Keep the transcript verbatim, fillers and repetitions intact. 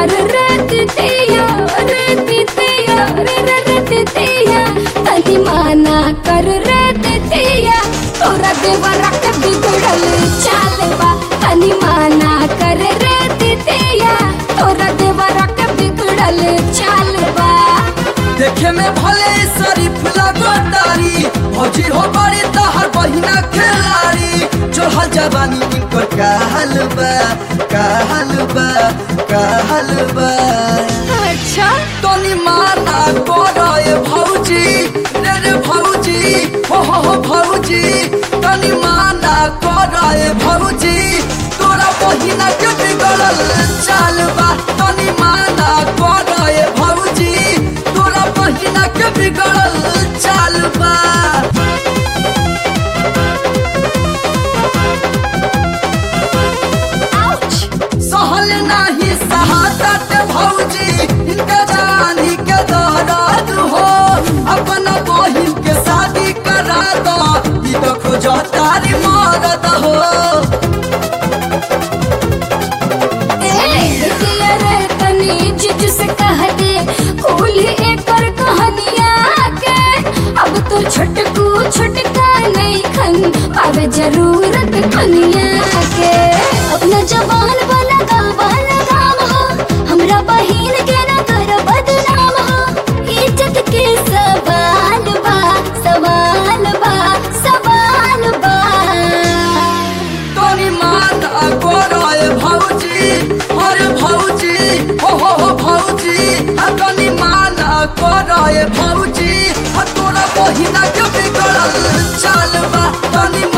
कर रतिया रतिया रतिया तनी माना कर रतिया तोरा देवरा के बिगड़ल चाल बा तनी माना कर रतिया तोरा देवरा के बिगड़ल चाल बा। देखे में भले शरीफ लगो तारी भौजी हो बड़ी तहर बहिना खिलाड़ी चढ़ल जवानी इनकर कहल बा कहल बा कहल बा। अच्छा तनी माना करे भौजी रे रे भौजी हो हो हो भौजी तनी माना करे भौजी तोरा बहिना के बिगड़ल चाल बा तनी माना करे भौजी तोरा बहिना के बिगड़ल चाल बा। सहल नाही सहादत भौजी इनका जानी के दर्द हो अपना बहिन के शादी करा दो ई तो खोजो तारी मरद हो। से कह दे खोल एकर कहानिया के अब तो छोटकू छोटका नहीं खन अब जरूरत कनिया के अपना जवान वाला गावान गाम हो हमरा बहिन के ना कर बदनाम हो इज्जत के सवाल बा सवाल बा सवाल बा। तनी माता करे भौजी अरे भौजी हो हो हो भौजी तनी माना करे भौजी तोरा बहिना के बिगड़ल चाल बा तनी